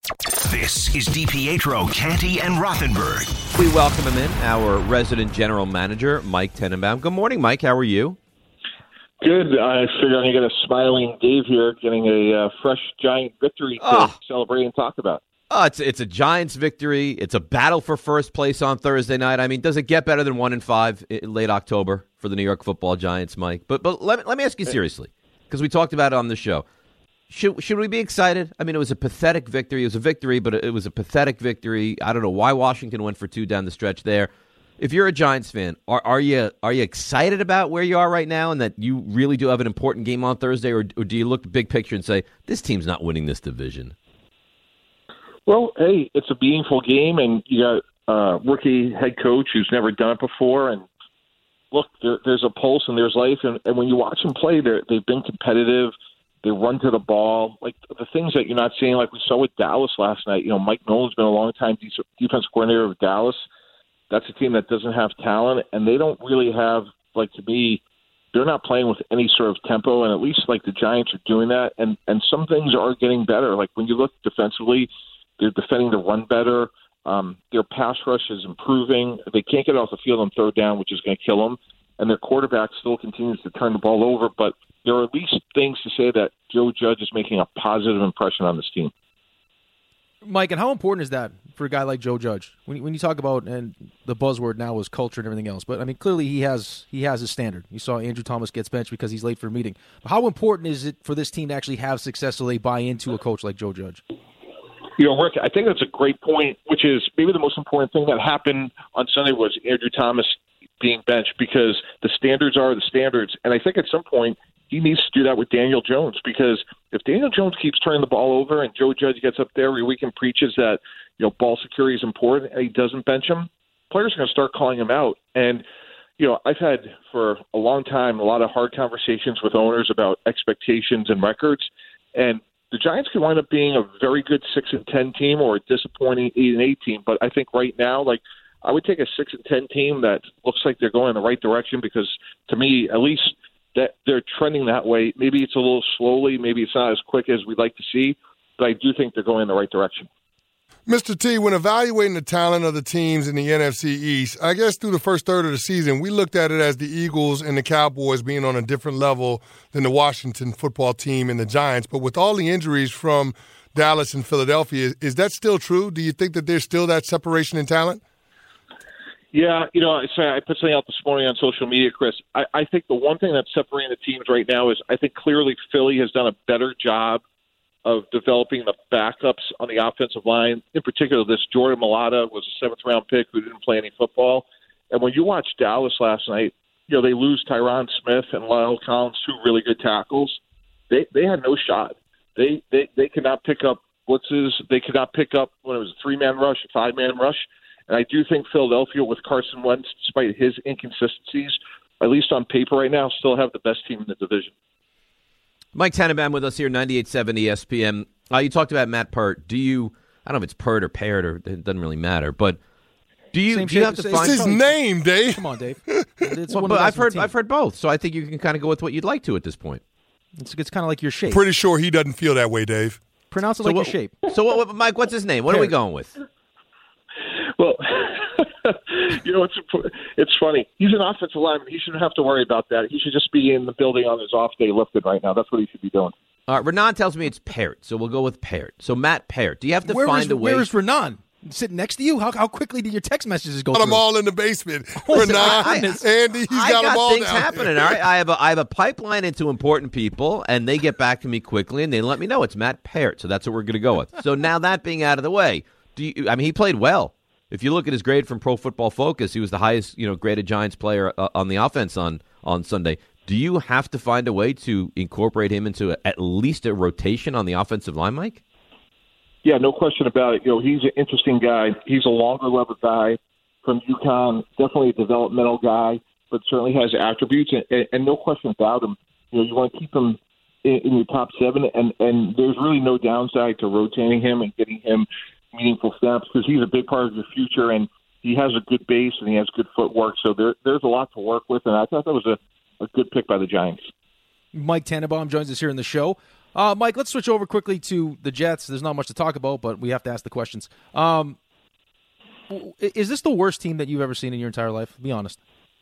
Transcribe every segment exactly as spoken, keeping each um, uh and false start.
This is DiPietro, Canty, and Rothenberg. We welcome him in, our resident general manager, Mike Tenenbaum. Good morning, Mike. How are you? Good. I figure I'm going to get a smiling Dave here, getting a uh, fresh Giant victory to oh. celebrate and talk about. Oh, it's it's a Giants victory. It's a battle for first place on Thursday night. I mean, does it get better than one and five in late October for the New York Football Giants, Mike? But but let me, let me ask you seriously, because we talked about it on the show. Should should we be excited? I mean, it was a pathetic victory. It was a victory, but it was a pathetic victory. I don't know why Washington went for two down the stretch there. If you're a Giants fan, are are you are you excited about where you are right now and that you really do have an important game on Thursday, or, or do you look big picture and say this team's not winning this division? Well, hey, it's a meaningful game, and you got a rookie head coach who's never done it before. And look, there, there's a pulse and there's life. And, and when you watch them play, they've been competitive. They run to the ball. Like the things that you're not seeing, like we saw with Dallas last night. You know, Mike Nolan's been a long-time defense coordinator of Dallas. That's a team that doesn't have talent, and they don't really have, like, to me, they're not playing with any sort of tempo, and at least, like, the Giants are doing that. And, and some things are getting better. Like, when you look defensively, they're defending the run better. Um, their pass rush is improving. They can't get off the field on third down, which is going to kill them. And their quarterback still continues to turn the ball over. But there are at least things to say that Joe Judge is making a positive impression on this team. Mike, and how important is that for a guy like Joe Judge? When you, when you talk about, and the buzzword now is culture and everything else, but I mean, clearly he has he has his standard. You saw Andrew Thomas gets benched because he's late for a meeting. But how important is it for this team to actually have success so they buy into a coach like Joe Judge? You know, Rick, I think that's a great point, which is maybe the most important thing that happened on Sunday was Andrew Thomas being benched, because the standards are the standards. And I think at some point he needs to do that with Daniel Jones, because if Daniel Jones keeps turning the ball over and Joe Judge gets up there every week and preaches that, you know, ball security is important and he doesn't bench him, players are going to start calling him out. And, you know, I've had for a long time a lot of hard conversations with owners about expectations and records. And the Giants could wind up being a very good six and ten team or a disappointing eight and eight team. But I think right now, like, I would take a six and ten team that looks like they're going in the right direction, because to me, at least that they're trending that way. Maybe it's a little slowly, maybe it's not as quick as we'd like to see, but I do think they're going in the right direction. Mister T, when evaluating the talent of the teams in the N F C East, I guess through the first third of the season, we looked at it as the Eagles and the Cowboys being on a different level than the Washington football team and the Giants. But with all the injuries from Dallas and Philadelphia, is that still true? Do you think that there's still that separation in talent? Yeah, you know, I put something out this morning on social media, Chris. I, I think the one thing that's separating the teams right now is I think clearly Philly has done a better job of developing the backups on the offensive line. In particular, this Jordan Mailata was a seventh-round pick who didn't play any football. And when you watch Dallas last night, you know, they lose Tyron Smith and Lyle Collins, two really good tackles. They they had no shot. They they they could not pick up blitzes. They could not pick up when it was a three-man rush, a five-man rush. And I do think Philadelphia, with Carson Wentz, despite his inconsistencies, at least on paper right now, still have the best team in the division. Mike Tenenbaum with us here, ninety-eight point seven E S P N. Uh, you talked about Matt Peart. Do you, I don't know if it's Peart or Peart, or it doesn't really matter, but do you, do you have to it's find... It's his name, Dave. Come on, Dave. It's well, one but of I've heard, team. I've heard both, so I think you can kind of go with what you'd like to at this point. It's, it's kind of like your shape. Pretty sure he doesn't feel that way, Dave. Pronounce it so like what, your shape. So, what, what, Mike, what's his name? What Peart. Are we going with? Well, you know, it's it's funny. He's an offensive lineman. He shouldn't have to worry about that. He should just be in the building on his off day lifting right now. That's what he should be doing. All right, Renan tells me it's Peart, so we'll go with Peart. So, Matt Peart, do you have to where find is, a way? Where is Renan? Sitting next to you? How how quickly did your text messages go Got through? them all in the basement. Listen, Renan, I, I, Andy, he's I got, got them all things down happening. there. All right, I have a I have a pipeline into important people, and they get back to me quickly, and they let me know it's Matt Peart. So that's what we're going to go with. So now that being out of the way, do you? I mean, he played well. If you look at his grade from Pro Football Focus, he was the highest, you know, graded Giants player uh, on the offense on, on Sunday. Do you have to find a way to incorporate him into a, at least a rotation on the offensive line, Mike? Yeah, no question about it. You know, he's an interesting guy. He's a longer level guy from UConn, definitely a developmental guy, but certainly has attributes, and, and, and no question about him. You know, you want to keep him in, in your top seven, and, and there's really no downside to rotating him and getting him meaningful snaps, because he's a big part of your future, and he has a good base and he has good footwork. So there, there's a lot to work with, and I thought that was a, a good pick by the Giants. Mike Tenenbaum joins us here in the show. Uh, Mike, let's switch over quickly to the Jets. There's not much to talk about, but we have to ask the questions. Um, is this the worst team that you've ever seen in your entire life? Be honest.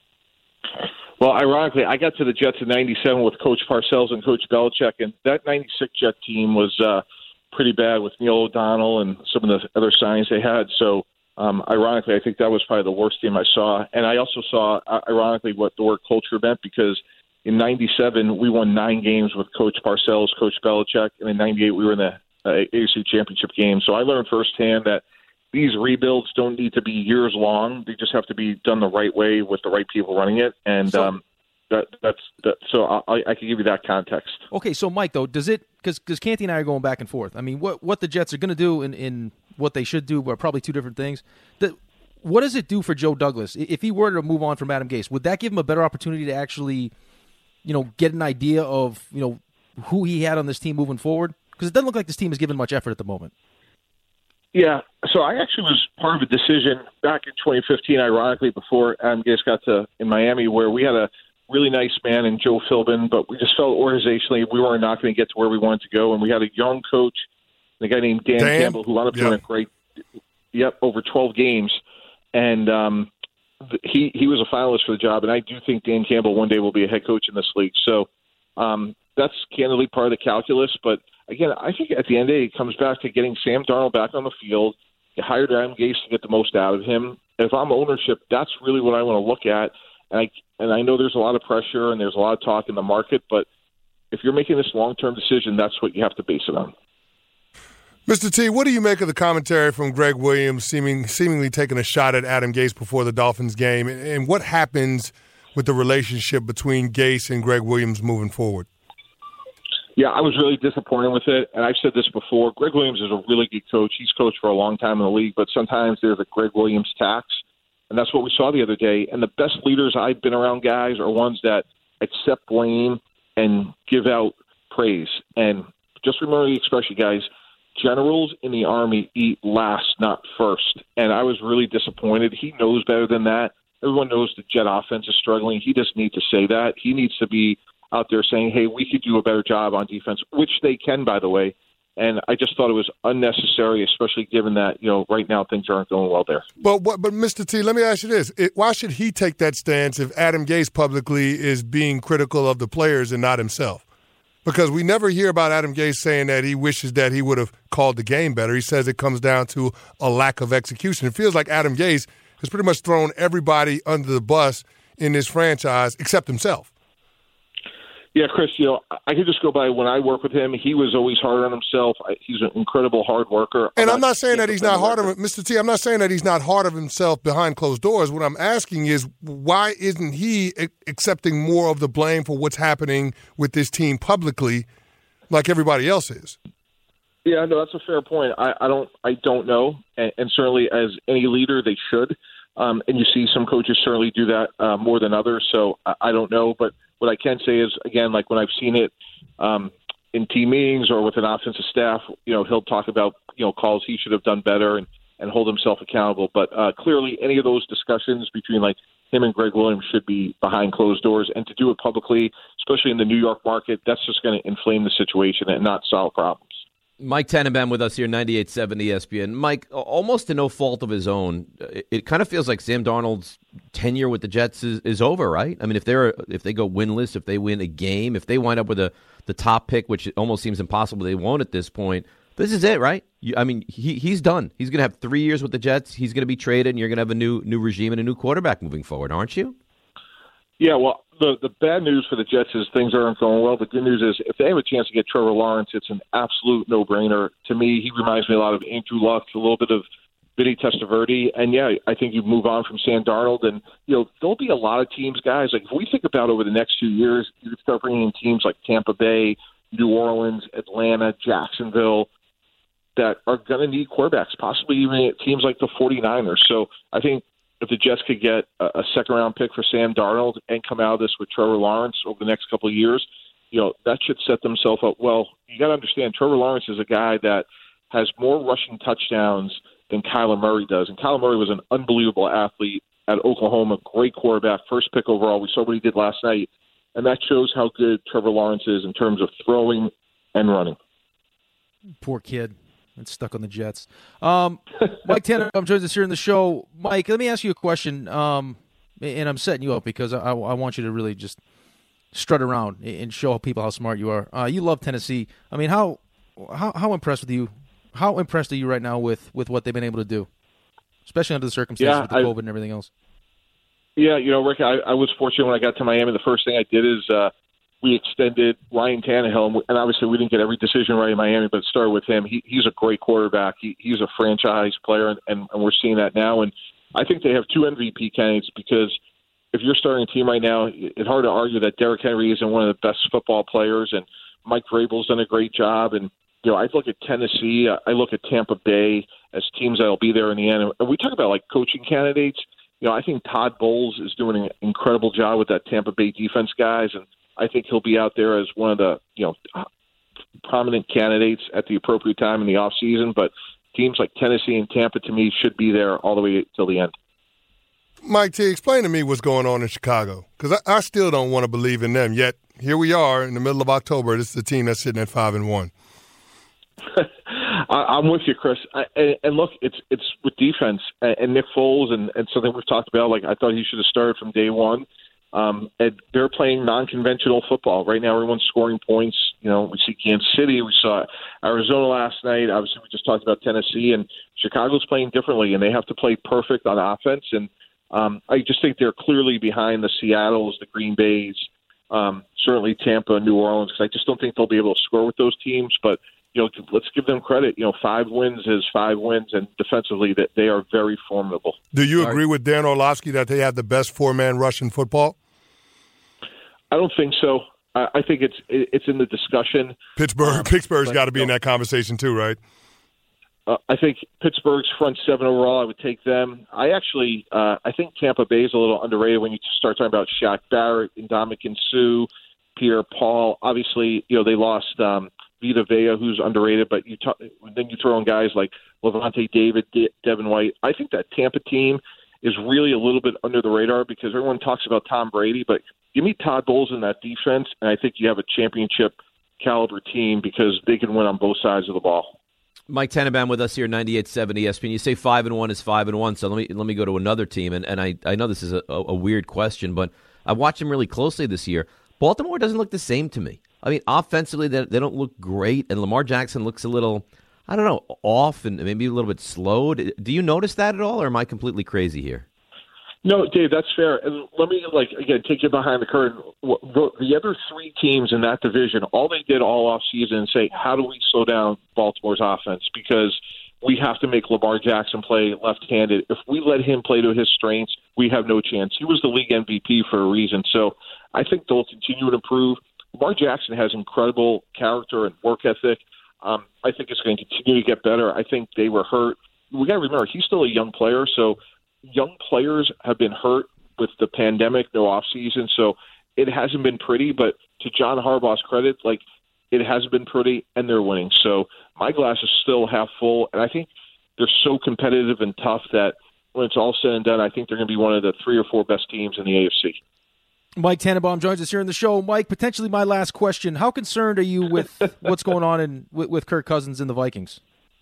Well, ironically, I got to the Jets in ninety-seven with Coach Parcells and Coach Belichick, and that ninety-six Jet team was uh, pretty bad with Neil O'Donnell and some of the other signings they had. So, um, ironically, I think that was probably the worst team I saw. And I also saw, uh, ironically, what the word culture meant, because in ninety-seven, we won nine games with Coach Parcells, Coach Belichick, and in ninety-eight, we were in the uh, A F C Championship game. So I learned firsthand that these rebuilds don't need to be years long. They just have to be done the right way with the right people running it. And so, um, that, that's that, so I, I can give you that context. Okay, so Mike, though, does it – because because Canty and I are going back and forth. I mean, what, what the Jets are going to do and in what they should do are probably two different things. The, what does it do for Joe Douglas? If he were to move on from Adam Gase, would that give him a better opportunity to actually – you know, get an idea of, you know, who he had on this team moving forward? Because it doesn't look like this team is given much effort at the moment. Yeah, so I actually was part of a decision back in twenty fifteen, ironically, before Adam Gase got to in Miami, where we had a really nice man in Joe Philbin, but we just felt organizationally we were not going to get to where we wanted to go. And we had a young coach, a guy named Dan, Dan. Campbell, who wound up yep. doing a great, yep, over twelve games. And, um, He he was a finalist for the job, and I do think Dan Campbell one day will be a head coach in this league. So um, that's candidly part of the calculus. But, again, I think at the end of the day, it comes back to getting Sam Darnold back on the field. You hired Adam Gase to get the most out of him. If I'm ownership, that's really what I want to look at. And I, and I know there's a lot of pressure and there's a lot of talk in the market, but if you're making this long-term decision, that's what you have to base it on. Mister T, what do you make of the commentary from Greg Williams seeming seemingly taking a shot at Adam Gase before the Dolphins game? And, and what happens with the relationship between Gase and Greg Williams moving forward? Yeah, I was really disappointed with it. And I've said this before. Greg Williams is a really good coach. He's coached for a long time in the league, but sometimes there's a Greg Williams tax. And that's what we saw the other day. And the best leaders I've been around, guys, are ones that accept blame and give out praise. And just remember the expression, guys, generals in the Army eat last, not first. And I was really disappointed. He knows better than that. Everyone knows the Jet offense is struggling. He doesn't need to say that. He needs to be out there saying, hey, we could do a better job on defense, which they can, by the way. And I just thought it was unnecessary, especially given that, you know, right now things aren't going well there. But what, but Mister T, let me ask you this. It, why should he take that stance if Adam Gase publicly is being critical of the players and not himself? Because we never hear about Adam Gase saying that he wishes that he would have called the game better. He says it comes down to a lack of execution. It feels like Adam Gase has pretty much thrown everybody under the bus in this franchise except himself. Yeah, Chris, you know, I could just go by when I work with him. He was always hard on himself. He's an incredible hard worker. And I'm, I'm not saying that he's not hard on Mister T. I'm not saying that he's not hard of himself behind closed doors. What I'm asking is, why isn't he accepting more of the blame for what's happening with this team publicly, like everybody else is? Yeah, no, that's a fair point. I, I don't, I don't know, and, and certainly as any leader, they should. Um, and you see some coaches certainly do that uh, more than others. So I, I don't know, but what I can say is, again, like when I've seen it um, in team meetings or with an offensive staff, you know, he'll talk about, you know, calls he should have done better and, and hold himself accountable. But uh, clearly any of those discussions between like him and Greg Williams should be behind closed doors. And to do it publicly, especially in the New York market, that's just going to inflame the situation and not solve problems. Mike Tannenbaum with us here, ninety-eight seven E S P N. Mike, almost to no fault of his own, it, it kind of feels like Sam Darnold's tenure with the Jets is, is over, right? I mean, if they're if they go winless, if they win a game, if they wind up with a the top pick, which it almost seems impossible they won't at this point, this is it, right? You, I mean, he he's done. He's going to have three years with the Jets. He's going to be traded, and you're going to have a new new regime and a new quarterback moving forward, aren't you? Yeah, well, the the bad news for the Jets is things aren't going well. The good news is if they have a chance to get Trevor Lawrence, it's an absolute no-brainer. To me, he reminds me a lot of Andrew Luck, a little bit of Vinny Testaverde. And, yeah, I think you move on from Sam Darnold. And, you know, there'll be a lot of teams, guys. Like, if we think about over the next few years, you could start bringing in teams like Tampa Bay, New Orleans, Atlanta, Jacksonville, that are going to need quarterbacks, possibly even teams like the 49ers. So I think if the Jets could get a second-round pick for Sam Darnold and come out of this with Trevor Lawrence over the next couple of years, you know, that should set themselves up well. You got to understand, Trevor Lawrence is a guy that has more rushing touchdowns than Kyler Murray does. And Kyler Murray was an unbelievable athlete at Oklahoma, great quarterback, first pick overall. We saw what he did last night. And that shows how good Trevor Lawrence is in terms of throwing and running. Poor kid. It's stuck on the Jets. Um, Mike Tannenbaum joins us here in the show. Mike, let me ask you a question, um, and I'm setting you up because I, I want you to really just strut around and show people how smart you are. Uh, you love Tennessee. I mean, how how how impressed with you? How impressed are you right now with, with what they've been able to do, especially under the circumstances yeah, with the I, COVID and everything else? Yeah, you know, Rick, I, I was fortunate when I got to Miami. The first thing I did is uh, we extended Ryan Tannehill, and obviously we didn't get every decision right in Miami, but it started with him. He, he's a great quarterback. He, he's a franchise player, and, and, and we're seeing that now. And I think they have two M V P candidates because if you're starting a team right now, it's hard to argue that Derrick Henry isn't one of the best football players, and Mike Vrabel's done a great job. And, you know, I look at Tennessee, I look at Tampa Bay as teams that will be there in the end. And we talk about, like, coaching candidates. You know, I think Todd Bowles is doing an incredible job with that Tampa Bay defense, guys, and I think he'll be out there as one of the, you know, prominent candidates at the appropriate time in the offseason. But teams like Tennessee and Tampa, to me, should be there all the way till the end. Mike T, explain to me what's going on in Chicago, because I, I still don't want to believe in them. Yet here we are in the middle of October. This is the team that's sitting at five and one. I, I'm with you, Chris. I, and, and look, it's it's with defense and, and Nick Foles and, and something we've talked about. Like I thought he should have started from day one. Um, and they're playing non-conventional football right now. Everyone's scoring points. You know, we see Kansas City, we saw Arizona last night. Obviously, we just talked about Tennessee, and Chicago's playing differently, and they have to play perfect on offense. And um, I just think they're clearly behind the Seattles, the Green Bays, um, certainly Tampa, New Orleans. Because I just don't think they'll be able to score with those teams. But you know, let's give them credit. You know, five wins is five wins, and defensively, that they are very formidable. Do you agree with Dan Orlovsky that they have the best four-man rush in football? I don't think so. I, I think it's it's in the discussion. Pittsburgh, um, Pittsburgh's got to be you in know, that conversation too, right? Uh, I think Pittsburgh's front seven overall, I would take them. I actually, uh, I think Tampa Bay is a little underrated when you start talking about Shaq Barrett, Ndamukong Suh, Pierre Paul. Obviously, you know, they lost um, Vita Vea, who's underrated, but you talk, then you throw in guys like Levante David, De- Devin White. I think that Tampa team is really a little bit under the radar because everyone talks about Tom Brady, but you meet Todd Bowles in that defense, and I think you have a championship caliber team because they can win on both sides of the ball. Mike Tannenbaum with us here, ninety-eight point seven E S P N. You say five and one is five and one, so let me let me go to another team. And, and I, I know this is a, a weird question, but I watched them really closely this year. Baltimore doesn't look the same to me. I mean, offensively, they, they don't look great, and Lamar Jackson looks a little, I don't know, off and maybe a little bit slowed. Do you notice that at all, or am I completely crazy here? No, Dave, that's fair. And let me, like, again, take you behind the curtain. The other three teams in that division, all they did all offseason and say, how do we slow down Baltimore's offense? Because we have to make Lamar Jackson play left-handed. If we let him play to his strengths, we have no chance. He was the league M V P for a reason. So I think they'll continue to improve. Lamar Jackson has incredible character and work ethic. Um, I think it's going to continue to get better. I think they were hurt. We got to remember, he's still a young player, so young players have been hurt with the pandemic, no offseason, so it hasn't been pretty. But to John Harbaugh's credit, like, it hasn't been pretty, and they're winning. So my glass is still half full, and I think they're so competitive and tough that when it's all said and done, I think they're going to be one of the three or four best teams in the A F C. Mike Tannenbaum joins us here in the show. Mike, potentially my last question. How concerned are you with what's going on in with, with Kirk Cousins and the Vikings?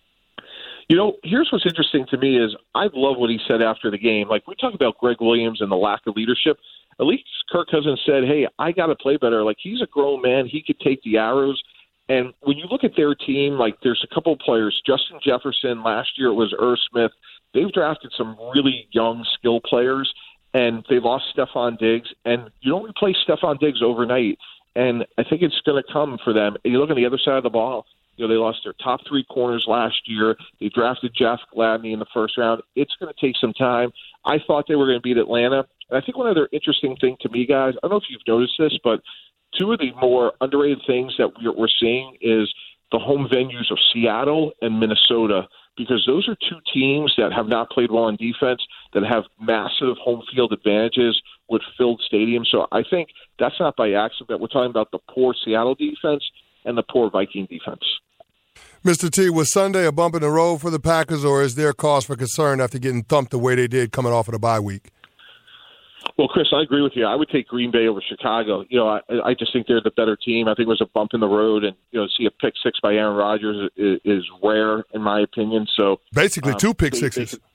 You know, here's what's interesting to me is I love what he said after the game. Like, we talk about Greg Williams and the lack of leadership. At least Kirk Cousins said, hey, I got to play better. Like, he's a grown man. He could take the arrows. And when you look at their team, like, there's a couple of players. Justin Jefferson, last year it was Irv Smith. They've drafted some really young skill players, and they lost Stephon Diggs. And you don't replace Stephon Diggs overnight. And I think it's going to come for them. And you look on the other side of the ball, you know, they lost their top three corners last year. They drafted Jeff Gladney in the first round. It's going to take some time. I thought they were going to beat Atlanta. And I think one other interesting thing to me, guys, I don't know if you've noticed this, but two of the more underrated things that we're seeing is the home venues of Seattle and Minnesota, because those are two teams that have not played well on defense, that have massive home field advantages with filled stadiums. So I think that's not by accident. We're talking about the poor Seattle defense and the poor Viking defense. Mister T, was Sunday a bump in the road for the Packers, or is there cause for concern after getting thumped the way they did coming off of the bye week? Well, Chris, I agree with you. I would take Green Bay over Chicago. You know, I, I just think they're the better team. I think it was a bump in the road, and you know, see a pick six by Aaron Rodgers is, is rare in my opinion. So basically, um, two pick they, sixes. They,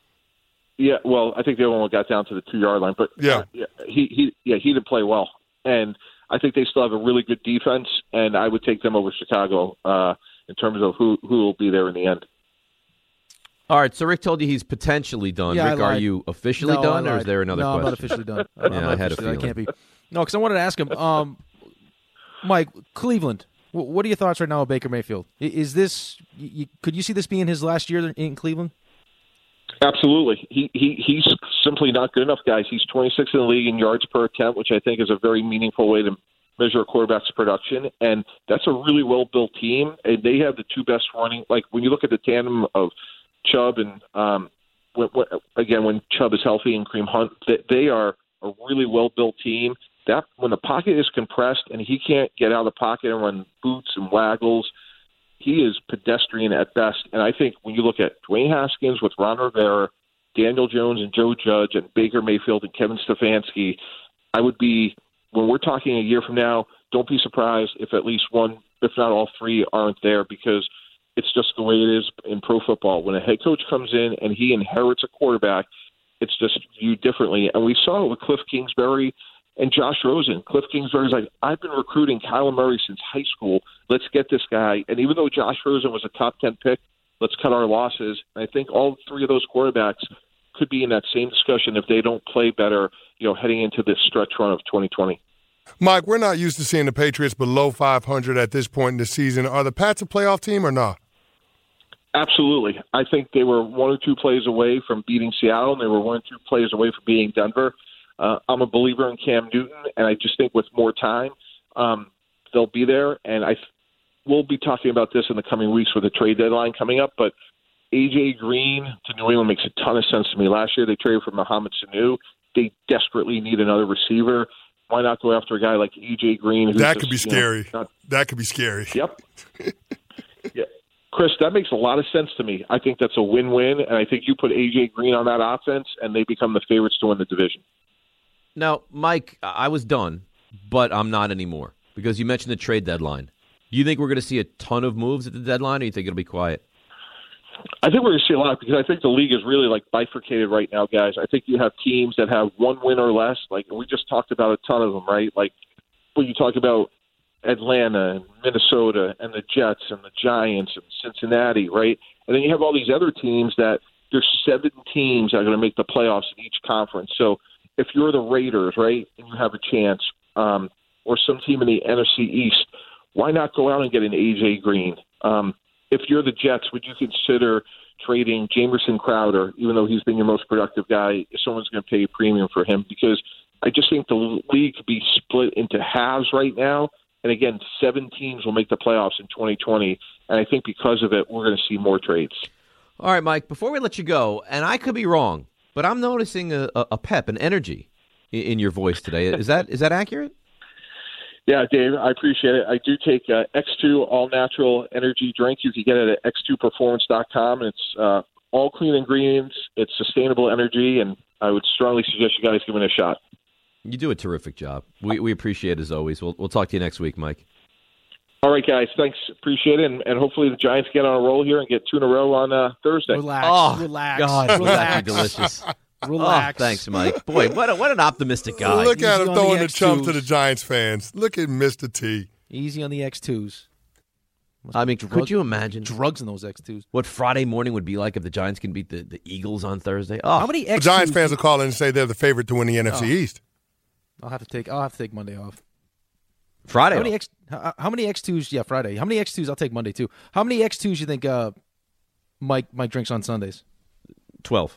yeah, well, I think the other one got down to the two yard line, but yeah, uh, yeah, he he yeah he did play well, and I think they still have a really good defense, and I would take them over Chicago uh, in terms of who who will be there in the end. All right, so Rick told you he's potentially done. Yeah, Rick, are you officially no, done, or is there another no, question? No, I'm not officially done. I'm yeah, not I had a feeling. I can't be. No, because I wanted to ask him, um, Mike, Cleveland, what are your thoughts right now of Baker Mayfield? Is this, you, could you see this being his last year in Cleveland? Absolutely. He, he He's simply not good enough, guys. He's twenty-sixth in the league in yards per attempt, which I think is a very meaningful way to measure a quarterback's production, and that's a really well-built team, and they have the two best running, like when you look at the tandem of Chubb and um, when, when, again when Chubb is healthy and Kareem Hunt, they, they are a really well built team. That when the pocket is compressed and he can't get out of the pocket and run boots and waggles, he is pedestrian at best. And I think when you look at Dwayne Haskins with Ron Rivera, Daniel Jones and Joe Judge, and Baker Mayfield and Kevin Stefanski, I would be when we're talking a year from now. Don't be surprised if at least one, if not all three, aren't there because it's just the way it is in pro football. When a head coach comes in and he inherits a quarterback, it's just viewed differently. And we saw it with Cliff Kingsbury and Josh Rosen. Cliff Kingsbury's like, I've been recruiting Kyler Murray since high school. Let's get this guy. And even though Josh Rosen was a top ten pick, let's cut our losses. And I think all three of those quarterbacks could be in that same discussion if they don't play better, you know, heading into this stretch run of twenty twenty. Mike, we're not used to seeing the Patriots below five hundred at this point in the season. Are the Pats a playoff team or not? Absolutely. I think they were one or two plays away from beating Seattle, and they were one or two plays away from beating Denver. Uh, I'm a believer in Cam Newton, and I just think with more time, um, they'll be there. And I, we'll be talking about this in the coming weeks with the trade deadline coming up. But A J Green to New England makes a ton of sense to me. Last year they traded for Mohamed Sanu. They desperately need another receiver. Why not go after a guy like A J Green? Who's that could just, be scary. You know, not, that could be scary. Yep. Yeah. Chris, that makes a lot of sense to me. I think that's a win-win, and I think you put A J Green on that offense, and they become the favorites to win the division. Now, Mike, I was done, but I'm not anymore because you mentioned the trade deadline. Do you think we're going to see a ton of moves at the deadline, or do you think it'll be quiet? I think we're going to see a lot because I think the league is really like bifurcated right now, guys. I think you have teams that have one win or less. Like we just talked about a ton of them, right? Like when you talk about Atlanta and Minnesota and the Jets and the Giants and Cincinnati, right? And then you have all these other teams that there's seven teams that are going to make the playoffs in each conference. So if you're the Raiders, right, and you have a chance, um, or some team in the N F C East, why not go out and get an A J Green? Um, if you're the Jets, would you consider trading Jamison Crowder, even though he's been your most productive guy, if someone's going to pay a premium for him? Because I just think the league could be split into halves right now. And again, seven teams will make the playoffs in twenty twenty. And I think because of it, we're going to see more trades. All right, Mike, before we let you go, and I could be wrong, but I'm noticing a, a pep, an energy in your voice today. Is that is that accurate? Yeah, Dave, I appreciate it. I do take uh, X two all-natural energy drink. You can get it at x two performance dot com. And it's uh, all clean ingredients. It's sustainable energy, and I would strongly suggest you guys give it a shot. You do a terrific job. We we appreciate it as always. We'll we'll talk to you next week, Mike. All right, guys. Thanks. Appreciate it. And, and hopefully the Giants get on a roll here and get two in a row on uh, Thursday. Relax. Oh, relax. God, relax. that'd be delicious. Relax. Oh, thanks, Mike. Boy, what a, what an optimistic guy. Look at Easy him on throwing the the chump X to twos. the Giants fans. Look at Mister T. Easy on the X twos. Must I be mean, drug- could you imagine drugs in those X twos? what Friday morning would be like if the Giants can beat the, the Eagles on Thursday? Oh, How many The X twos? Giants fans will call in and say they're the favorite to win the N F C Oh. East. I'll have to take. I'll have to take Monday off. Friday. How many X? How, how many X twos? Yeah, Friday. How many X twos? I'll take Monday too. How many X twos you think uh, Mike Mike drinks on Sundays? twelve.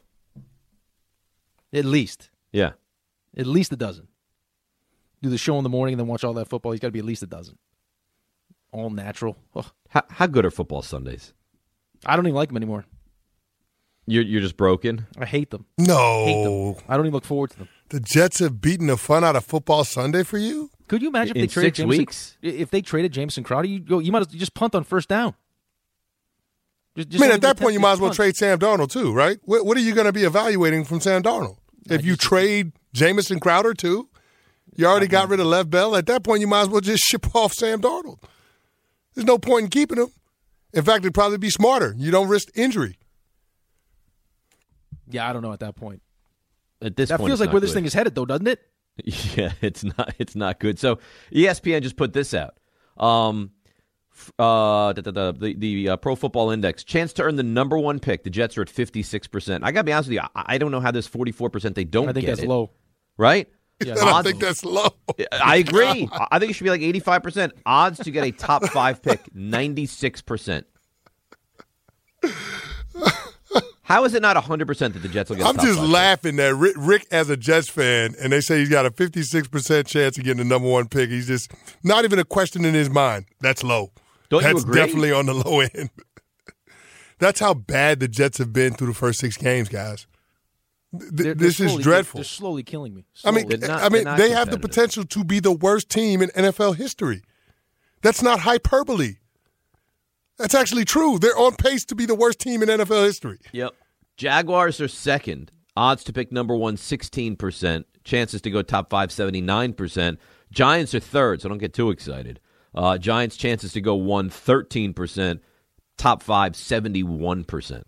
At least. Yeah. At least a dozen. Do the show in the morning and then watch all that football. He's got to be at least a dozen. All natural. Ugh. How, how good are football Sundays? I don't even like them anymore. You're you're just broken. I hate them. Hate No. them. I don't even look forward to them. The Jets have beaten the fun out of football Sunday for you? Could you imagine if In they traded six Jameson, weeks? If they traded Jameson Crowder, you go. You might as well just punt on first down. Just, I just mean, don't at that even point, you attempt- might just as well punt. trade Sam Darnold too, right? What, what are you going to be evaluating from Sam Darnold? If you trade Jamison Crowder, too, you already got rid of Lev Bell. At that point, you might as well just ship off Sam Darnold. There's no point in keeping him. In fact, it'd probably be smarter. You don't risk injury. Yeah, I don't know at that point. At this that point, feels it's like where not this good. thing is headed, though, doesn't it? Yeah, it's not. It's not good. So E S P N just put this out. Um, uh, the the the, the uh, Pro Football Index chance to earn the number one pick. The Jets are at fifty-six percent. I gotta be honest with you. I, I don't know how this forty-four percent they don't I think get that's it. low. Right? Yeah, And I odds- think that's low. I agree. I think it should be like eighty-five percent. Odds to get a top five pick, ninety-six percent. How is it not one hundred percent that the Jets will get a I'm top just five laughing that Rick, Rick, as a Jets fan, and they say he's got a fifty-six percent chance of getting the number one pick. He's just not even a question in his mind. That's low. Don't you That's agree? definitely on the low end. That's how bad the Jets have been through the first six games, guys. Th- They're- this they're is slowly- dreadful. They're, they're slowly killing me. I mean, Slowly. They're not- I mean, they're not they have the competitive. potential to be the worst team in N F L history. That's not hyperbole. That's actually true. They're on pace to be the worst team in N F L history. Yep. Jaguars are second. Odds to pick number one, sixteen percent. Chances to go top five, seventy-nine percent. Giants are third, so don't get too excited. Uh, Giants' chances to go one, thirteen percent. Top five, seventy-one percent.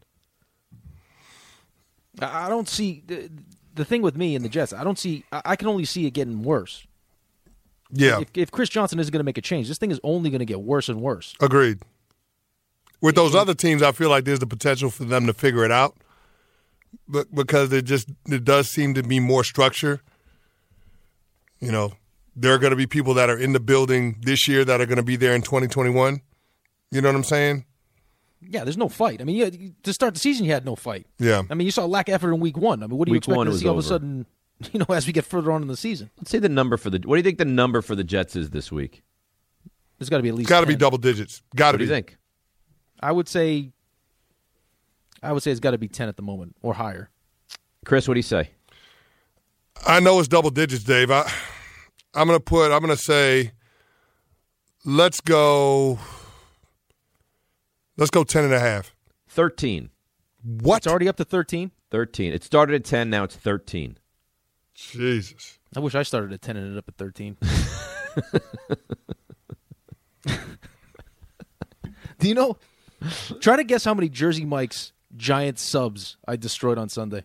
I I don't see the, the thing with me and the Jets. I don't see. I, I can only see it getting worse. Yeah, If, if Chris Johnson isn't going to make a change, this thing is only going to get worse and worse. agreed. With those other teams, I feel like there's the potential for them to figure it out, but because it just it does seem to be more structure. You know, there are going to be people that are in the building this year that are going to be there in twenty twenty-one. You know what I'm saying? Yeah, there's no fight. I mean, you, to start the season, you had no fight. Yeah. I mean, you saw lack of effort in week one. I mean, what do you Week expect one to was see all of a over. sudden, you know, as we get further on in the season? Let's say the number for the. What do you think the number for the Jets is this week? There's got to be at least It's got to be ten. double digits. Got What to do be. you think? I would say I would say it's got to be ten at the moment or higher. Chris, what do you say? I know it's double digits, Dave. I, I'm going to put. I'm going to say. Let's go. Let's go ten and a half. thirteen. What? It's already up to thirteen. thirteen. It started at ten, now it's thirteen. Jesus. I wish I started at ten and ended up at thirteen. Do you know? Try to guess how many Jersey Mike's Giant subs I destroyed on Sunday.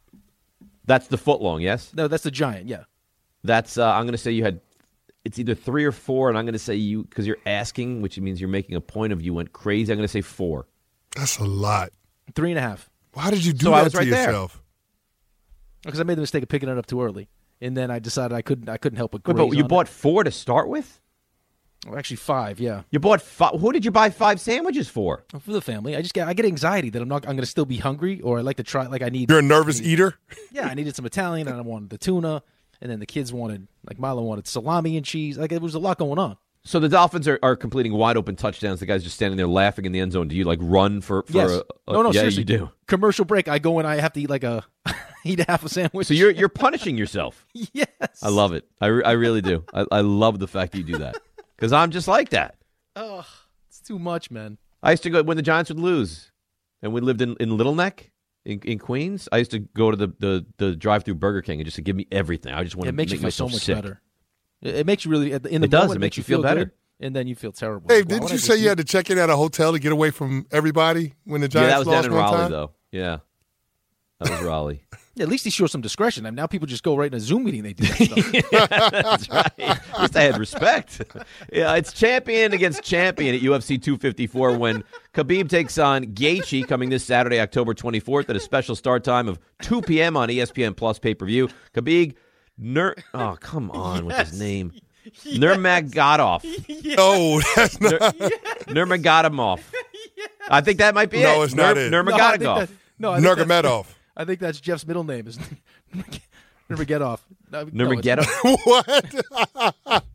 That's the foot long, yes? No, that's the Giant. Yeah. That's, uh, I'm going to say you had, it's either three or four, and I'm going to say you, because you're asking, which means you're making a point of you went crazy, I'm going to say four. That's a lot. Three and a half. Why did you do So I that was to right there. yourself? Because I made the mistake of picking it up too early, and then I decided I couldn't. I couldn't help but Wait, graze but you on bought four to start with? it. Oh, actually five. Yeah, You bought five. Who did you buy five sandwiches for? for the family. I just get I get anxiety that I'm not. I'm going to still be hungry, or I like to try. Like I need. You're a nervous eater? Yeah, I needed some Italian, and I wanted the tuna, and then the kids wanted like Milo wanted salami and cheese. Like it was a lot going on. So the Dolphins are, are completing wide open touchdowns. The guy's just standing there laughing in the end zone. Do you like run for, for Yes. a, a no, no, yeah, seriously. you do. Commercial break. I go and I have to eat like a eat a half a sandwich. So you're you're punishing yourself. yes. I love it. I, re- I really do. I, I love the fact that you do that because I'm just like that. Oh, it's too much, man. I used to go when the Giants would lose, and we lived in, in Little Neck in, in Queens. I used to go to the, the, the drive-through Burger King and just to give me everything. I just want It to makes make you feel so myself much sick. better. It, it makes you really at the- in the It does. moment, It makes you feel better. good, and then you feel terrible. Dave, Why didn't would you I say just you had to check in at a hotel to get away from everybody when the Yeah, Giants that was lost down in one Raleigh, time? though. Yeah, that was Raleigh. Yeah, at least he showed some discretion. I mean, now people just go right in a Zoom meeting. They do that stuff. That's right. At least I had respect. Yeah, it's champion against champion at U F C two fifty-four when Khabib takes on Gaethje coming this Saturday, October twenty-fourth at a special start time of two p.m. on E S P N Plus pay-per-view. Khabib, Nur- oh, come on with his name. Nurmagomedov. No, that's not. Nurmagomedov. I think that might be No, it. it's not it. No, I think Nurmagomedov. that- no, I think that's- Nurmagomedov. I think that's Jeff's middle name. Is Nurmagomedov. No, no, it's- Nurmagomedov.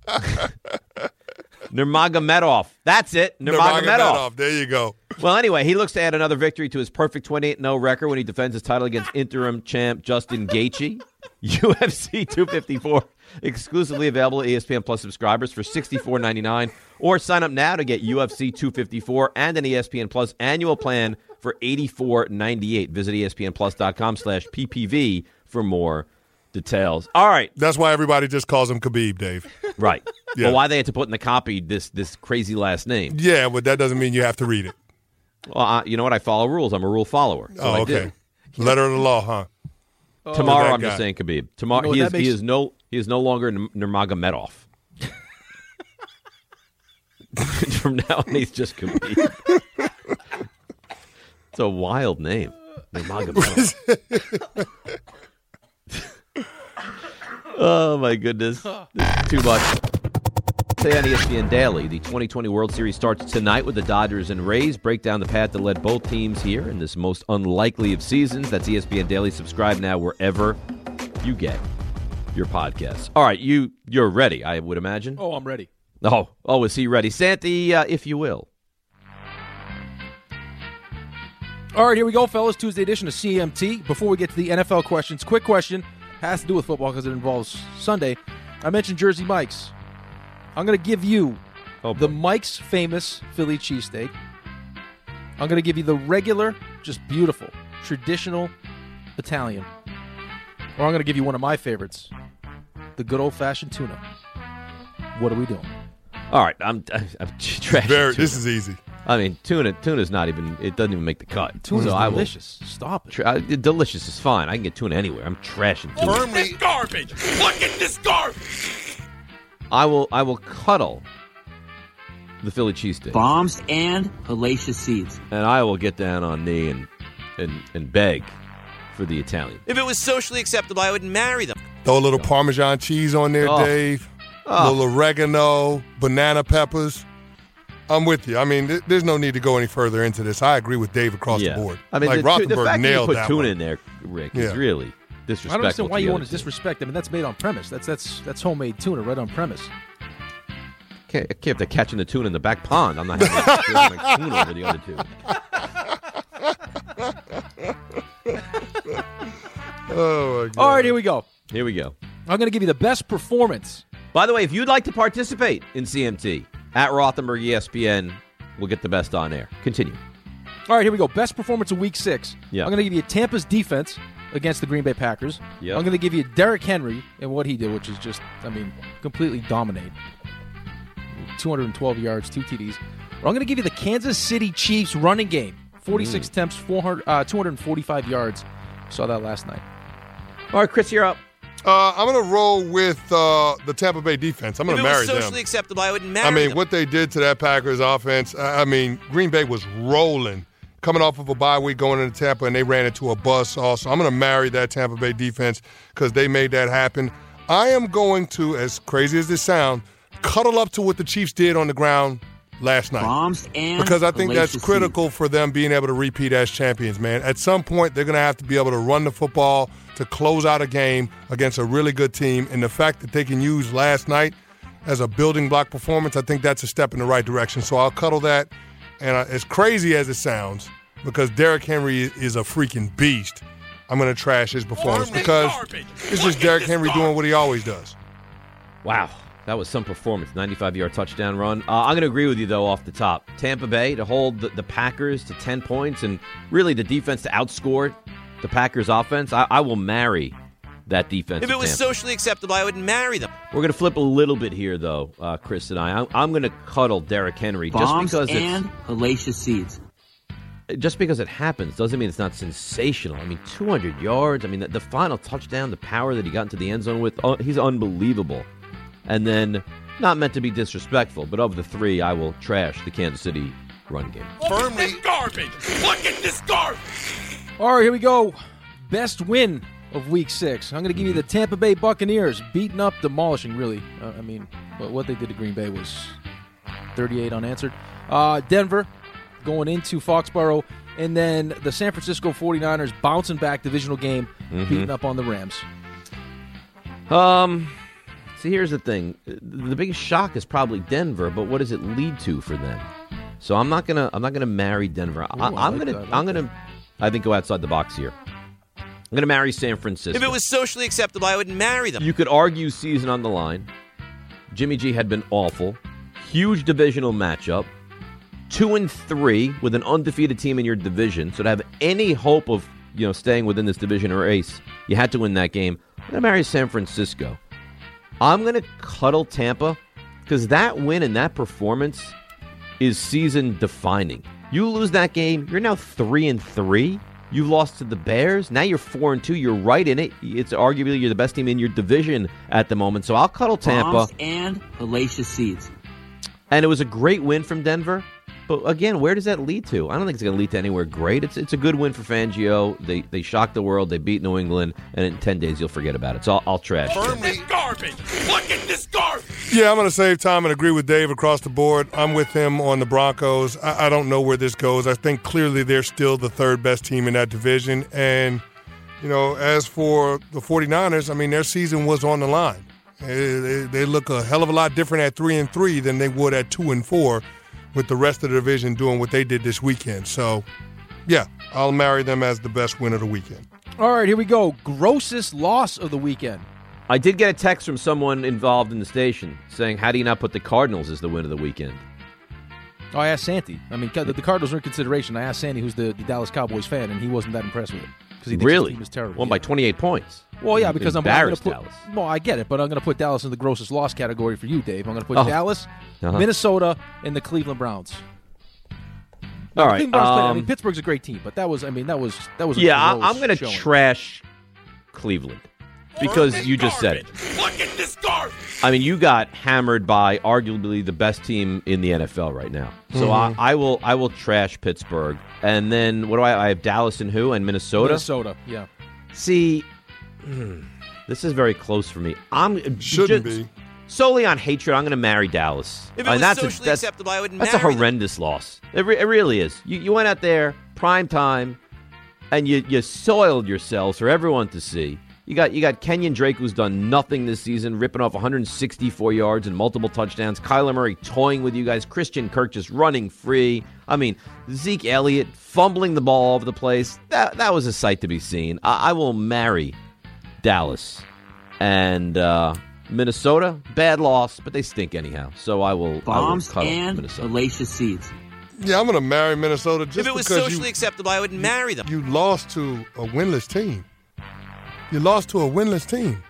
What? Nurmagomedov. That's it. Nurmagomedov. Nurmagomedov. There you go. Well, anyway, he looks to add another victory to his perfect twenty-eight and oh record when he defends his title against interim champ Justin Gaethje. U F C two fifty-four, exclusively available to E S P N Plus subscribers for sixty-four ninety-nine, or sign up now to get U F C two fifty-four and an E S P N Plus annual plan for eighty-four ninety-eight. Visit espnplus.com slash ppv for more details. All right. That's why everybody just calls him Khabib, Dave. Right. Yeah. Well, why they had to put in the copy this this crazy last name. Yeah, but that doesn't mean you have to read it. Well, uh, you know what? I follow rules. I'm a rule follower. So Oh, I okay. do. Letter of the law, huh? Tomorrow, that I'm just guy. saying Khabib. Tomorrow, You know what he, that is, makes- he is no he is no longer N- Nurmagomedov. From now on, he's just Khabib. It's a wild name, Nurmagomedov. Oh my goodness, this is too much. Today on E S P N Daily, the twenty twenty World Series starts tonight with the Dodgers and Rays. Break down the path that led both teams here in this most unlikely of seasons. That's E S P N Daily. Subscribe now wherever you get your podcasts. All right, you you're ready, I would imagine. Oh, I'm ready. Oh, oh, is he ready, Santy? Uh, if you will. All right, here we go, fellas. Tuesday edition of C M T. Before we get to the N F L questions, quick question. Has to do with football because it involves Sunday. I mentioned Jersey Mike's. I'm going to give you Oh, the boy. Mike's famous Philly cheesesteak. I'm going to give you the regular, just beautiful, traditional Italian. Or I'm going to give you one of my favorites, the good old-fashioned tuna. What are we doing? All right, I'm I'm trashing Very, tuna. this is easy. I mean, tuna tuna's not even. It doesn't even make the cut. Tuna's so I will- delicious. Stop it. Tra- uh, delicious is fine. I can get tuna anywhere. I'm trashing tuna. This garbage! Look at this garbage! I will. I will cuddle the Philly cheesesteak, Bombs and hellacious seeds. and I will get down on knee and and and beg for the Italian. If it was socially acceptable, I would marry them. Throw a little Parmesan cheese on there, Oh. Dave. Oh. A little oregano, banana peppers. I'm with you. I mean, th- there's no need to go any further into this. I agree with Dave across yeah. the board. I mean, like the, tu- the Rothenberg fact that you nailed put that tuna one. in there, Rick, Yeah. is really I disrespectful. don't understand why to you the want other to team. disrespect them. I mean, that's made on premise. That's that's that's homemade tuna right on premise. Can't, I can't. They're catching the tuna in the back pond. I'm not having my tuna over the other two. Oh, my God. All right, here we go. Here we go. I'm going to give you the best performance. By the way, if you'd like to participate in C M T at Rothenberg E S P N, we'll get the best on air. Continue. All right, here we go. Best performance of Week Six. Yeah. I'm going to give you Tampa's defense against the Green Bay Packers. Yep. I'm going to give you Derrick Henry and what he did, which is just, I mean, completely dominate. two hundred twelve yards, two T Ds. Or I'm going to give you the Kansas City Chiefs running game. forty-six Mm. attempts, four hundred, uh, two hundred forty-five yards. Saw that last night. All right, Chris, you're up. Uh, I'm going to roll with uh, the Tampa Bay defense. I'm If going it to was marry socially them. acceptable, I would marry I mean, them. what they did to that Packers offense, I I mean, Green Bay was rolling, coming off of a bye week going into Tampa, and they ran into a bus also. I'm going to marry that Tampa Bay defense because they made that happen. I am going to, as crazy as this sounds, cuddle up to what the Chiefs did on the ground last night. Bombs and Because I think that's hellacious critical seeds. for them being able to repeat as champions, man. At some point, they're going to have to be able to run the football to close out a game against a really good team. And the fact that they can use last night as a building block performance, I think that's a step in the right direction. So I'll cuddle that. And uh, as crazy as it sounds, because Derrick Henry is a freaking beast, I'm going to trash his performance because it's just Derrick Henry doing what he always does. Wow, that was some performance. ninety-five-yard touchdown run. Uh, I'm going to agree with you, though, off the top. Tampa Bay to hold the, the Packers to ten points and really the defense to outscore the Packers offense. I, I will marry that defense. If it of was Tampa. socially acceptable, I would marry them. We're going to flip a little bit here, though, uh, Chris and I. I'm, I'm going to cuddle Derrick Henry just Bombs because and it's, hellacious seeds. just because it happens doesn't mean it's not sensational. I mean, two hundred yards. I mean, the, the final touchdown, the power that he got into the end zone with, uh, he's unbelievable. And then, not meant to be disrespectful, but of the three, I will trash the Kansas City run game. Firmly garbage! Look at this garbage! All right, here we go. Best win of Week Six. I'm going to give you the Tampa Bay Buccaneers, beating up, demolishing. Really, uh, I mean, what what they did to Green Bay was thirty-eight unanswered. Uh, Denver going into Foxborough, and then the San Francisco forty-niners bouncing back divisional game, beating up on the Rams. Um, see, here's the thing: the biggest shock is probably Denver, but what does it lead to for them? So I'm not gonna, I'm not gonna marry Denver. I, Ooh, I I'm like gonna, that, I like I'm gonna, I think go outside the box here. I'm gonna marry San Francisco. If it was socially acceptable, I would marry them. You could argue season on the line. Jimmy G had been awful. Huge divisional matchup. two and three with an undefeated team in your division. So to have any hope of you know staying within this division race, you had to win that game. I'm going to marry San Francisco. I'm going to cuddle Tampa because that win and that performance is season defining. You lose that game, you're now three and three. You lost to the Bears. Now you're four and two. You're right in it. It's arguably you're the best team in your division at the moment. So I'll cuddle Tampa. Bombs and hellacious seeds. And it was a great win from Denver. But again, where does that lead to? I don't think it's going to lead to anywhere great. It's it's a good win for Fangio. They they shocked the world. They beat New England, and in ten days you'll forget about it. So I'll, I'll trash. This garbage. Look at this garbage. Yeah, I'm going to save time and agree with Dave across the board. I'm with him on the Broncos. I, I don't know where this goes. I think clearly they're still the third best team in that division. And, you know, as for the 49ers, I mean, their season was on the line. They, they, they look a hell of a lot different at three and three than they would at two and four. With the rest of the division doing what they did this weekend. So, yeah, I'll marry them as the best win of the weekend. All right, here we go. Grossest loss of the weekend. I did get a text from someone involved in the station saying, how do you not put the Cardinals as the win of the weekend? Oh, I asked Santi. I mean, the, the Cardinals are in consideration. I asked Santi, who's the, the Dallas Cowboys fan, and he wasn't that impressed with it. Because he thinks really? his team is terrible. Won yeah. by twenty-eight points. Well, yeah, because I'm, I'm going to put Dallas. Well, I get it, but I'm going to put Dallas in the grossest loss category for you, Dave. I'm going to put Oh. Dallas, Uh-huh. Minnesota, and the Cleveland Browns. All The right. Cleveland Browns played- I um, mean, Pittsburgh's a great team, but that was, I mean, that was that was. A yeah, I, gross I'm going to showing. trash Cleveland because you just said it. Look at this garbage. I mean, you got hammered by arguably the best team in the N F L right now. So Mm-hmm. I, I will I will trash Pittsburgh. And then what do I I have Dallas and who? And Minnesota? Minnesota, yeah. See, hmm, this is very close for me. I'm Shouldn't just, be. Solely on hatred, I'm going to marry Dallas. If it I mean, was that's socially a, that's, acceptable, I would That's a marry them. horrendous loss. It, re- it really is. You, you went out there, prime time, and you, you soiled yourselves for everyone to see. You got you got Kenyon Drake, who's done nothing this season, ripping off one hundred sixty-four yards and multiple touchdowns. Kyler Murray toying with you guys. Christian Kirk just running free. I mean, Zeke Elliott fumbling the ball all over the place. That that was a sight to be seen. I, I will marry Dallas. And uh, Minnesota, bad loss, but they stink anyhow. So I will, Bombs I will cuddle and Minnesota. hellacious seeds. Yeah, I'm going to marry Minnesota just If it was because socially you, acceptable, I would marry them. you lost to a winless team. You lost to a winless team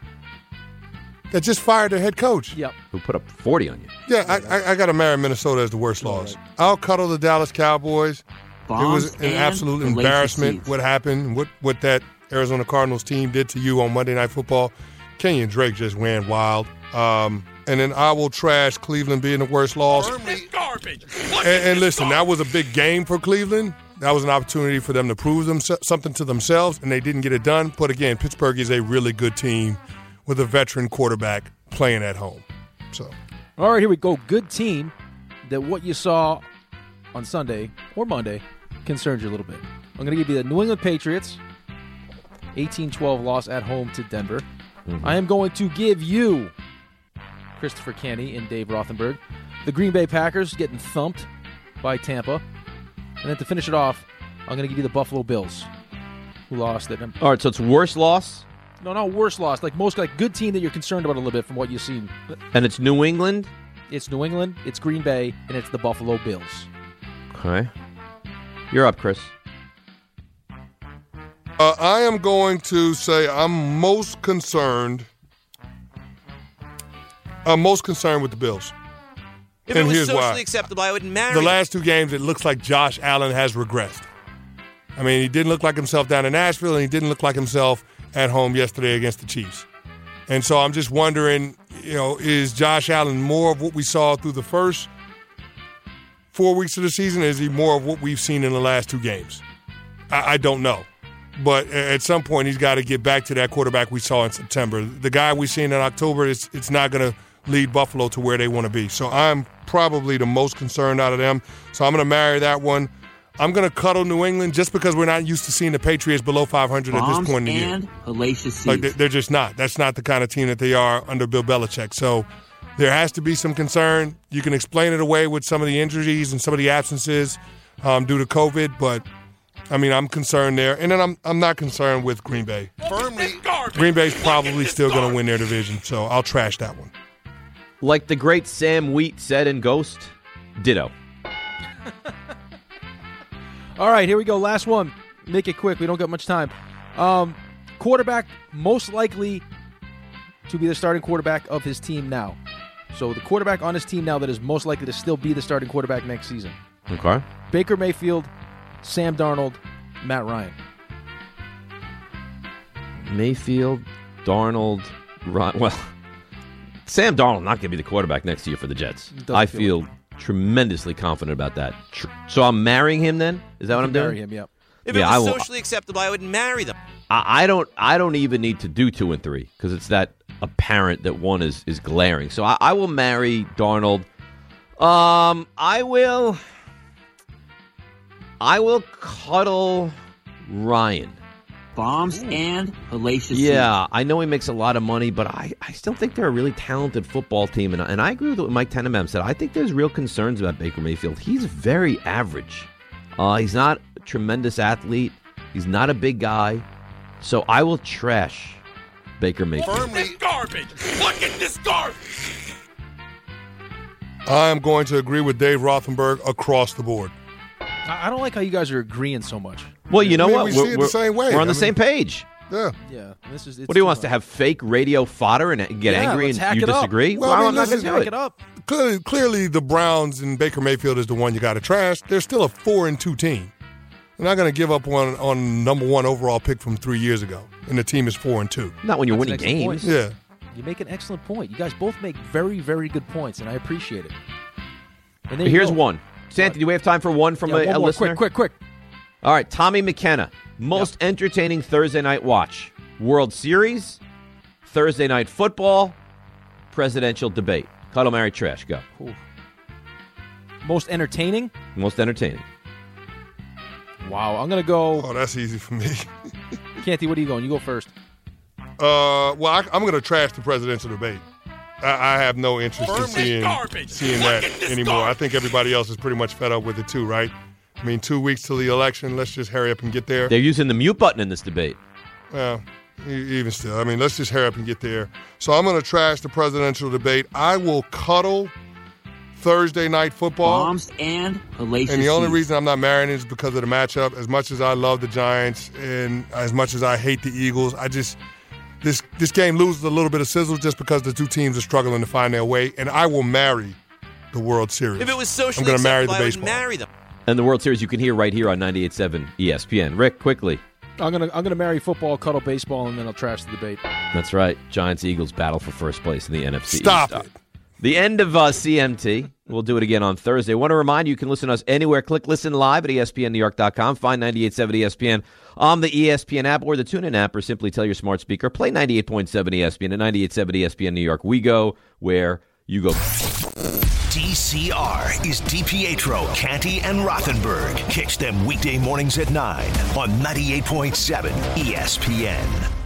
that just fired their head coach. Yep. Who put up forty on you. Yeah, I, I, I got to marry Minnesota as the worst loss. I'll cuddle the Dallas Cowboys. Bombs It was an and absolute hellacious embarrassment seeds. what happened, what, what that Arizona Cardinals team did to you on Monday Night Football. Kenyon Drake just ran wild. Um, and then I will trash Cleveland being the worst loss. This garbage. And, Look at and this listen, that garbage. was a big game for Cleveland. That was an opportunity for them to prove them, something to themselves, and they didn't get it done. But again, Pittsburgh is a really good team with a veteran quarterback playing at home. So, All right, here we go. Good team that what you saw on Sunday or Monday concerned you a little bit. I'm going to give you the New England Patriots, eighteen twelve loss at home to Denver. Mm-hmm. I am going to give you Christopher Kenny and Dave Rothenberg. The Green Bay Packers getting thumped by Tampa. And then to finish it off, I'm going to give you the Buffalo Bills, who lost at All right, so it's worst loss, No, no, worse loss. Like most, like good team that you're concerned about a little bit from what you've seen. and it's New England. It's New England, it's Green Bay, and it's the Buffalo Bills. Okay. You're up, Chris. uh, I am going to say I'm most concerned. I'm most concerned with the Bills. If and it was here's socially why. acceptable, I would marry The them. last two games, it looks like Josh Allen has regressed. I mean, he didn't look like himself down in Nashville, and he didn't look like himself at home yesterday against the Chiefs. And so I'm just wondering, you know, is Josh Allen more of what we saw through the first four weeks of the season? Or is he more of what we've seen in the last two games? I, I don't know. But at some point, he's got to get back to that quarterback we saw in September. The guy we've seen in October, it's, it's not going to lead Buffalo to where they want to be. So I'm probably the most concerned out of them. So I'm going to marry that one. I'm going to cuddle New England just because we're not used to seeing the Patriots below five hundred at this Bombs point in the year. and hellacious seeds. Like they- they're just not. That's not the kind of team that they are under Bill Belichick. So there has to be some concern. You can explain it away with some of the injuries and some of the absences um, due to COVID, but I mean, I'm concerned there. And then I'm I'm not concerned with Green Bay. Firmly garbage. Green Bay's Look probably at this still going to garbage. win their division, so I'll trash that one. Like the great Sam Wheat said in Ghost, ditto. All right, here we go. Last one. Make it quick. We don't got much time. Um, quarterback most likely to be the starting quarterback of his team now. So the quarterback on his team now that is most likely to still be the starting quarterback next season. Okay. Baker Mayfield, Sam Darnold, Matt Ryan. Mayfield, Darnold, Ryan. Well, Sam Darnold not going to be the quarterback next year for the Jets. I feel, feel tremendously confident about that. So I'm marrying him then? Is that what I'm doing? Marry him, yeah. If yeah, it was I will, socially acceptable, I would marry them. I, I don't. I don't even need to do two and three because it's that apparent that one is is glaring. So I, I will marry Darnold. Um, I will. I will cuddle Ryan. Bombs and hellacious Yeah, I know he makes a lot of money, but I, I still think they're a really talented football team. And, and I agree with what Mike Tannenbaum said. I think there's real concerns about Baker Mayfield. He's very average. Uh, he's not a tremendous athlete. He's not a big guy. So I will trash Baker Mayfield. Look at this garbage. Look at this garbage. I am going to agree with Dave Rothenberg across the board. I I don't like how you guys are agreeing so much. Well, you know I mean, what? we we're, see it the we're- same way. We're on the I same mean- page. Yeah. Yeah, this is. It's What do you too want us to much. have fake radio fodder and get Yeah, angry let's and hack you it up. disagree? Well, Well, I mean, I'm not listen, going to do Hack it. it up. Clearly, clearly, the Browns and Baker Mayfield is the one you got to trash. They're still a four and two team. They're not going to give up on on number one overall pick from three years ago, and the team is four and two. Not when you're That's an winning excellent games. point. Yeah. You make an excellent point. You guys both make very, very good points, and I appreciate it. And there you Here's go. one. Santi, do we have time for one from Yeah, a, one a more. listener? Quick, quick, quick. All right, Tommy McKenna. Most entertaining Thursday night watch. World Series, Thursday night football, presidential debate. Cuddle, marry, trash. Go. Ooh. Most entertaining? Most entertaining. Wow, I'm going to go. Oh, that's easy for me. Canty, what are you going? You go first. Uh, well, I, I'm going to trash the presidential debate. I, I have no interest in Firmly seeing garbage. seeing Look that at this anymore. garbage. I think everybody else is pretty much fed up with it too, right? I mean, two weeks till the election. Let's just hurry up and get there. They're using the mute button in this debate. Well, e- even still, I mean, let's just hurry up and get there. So I'm going to trash the presidential debate. I will cuddle Thursday night football. Bombs and hellacious And the only seeds. reason I'm not marrying it is because of the matchup. As much as I love the Giants and as much as I hate the Eagles, I just this this game loses a little bit of sizzle just because the two teams are struggling to find their way. And I will marry the World Series. If it was socially I'm gonna marry acceptable, the I would baseball. marry them. And the World Series you can hear right here on ninety-eight point seven E S P N. Rick, quickly. I'm gonna I'm gonna marry football, cuddle baseball, and then I'll trash the debate. That's right. Giants Eagles battle for first place in the N F C Stop East. it. The end of uh, C M T. We'll do it again on Thursday. I want to remind you, you can listen to us anywhere. Click listen live at E S P N New York dot com. Find ninety-eight point seven E S P N on the E S P N app or the TuneIn app, or simply tell your smart speaker, play ninety-eight point seven E S P N. At ninety-eight point seven E S P N New York, we go where you go. D C R is DiPietro, Canty, and Rothenberg. Catch them weekday mornings at nine on ninety-eight point seven E S P N.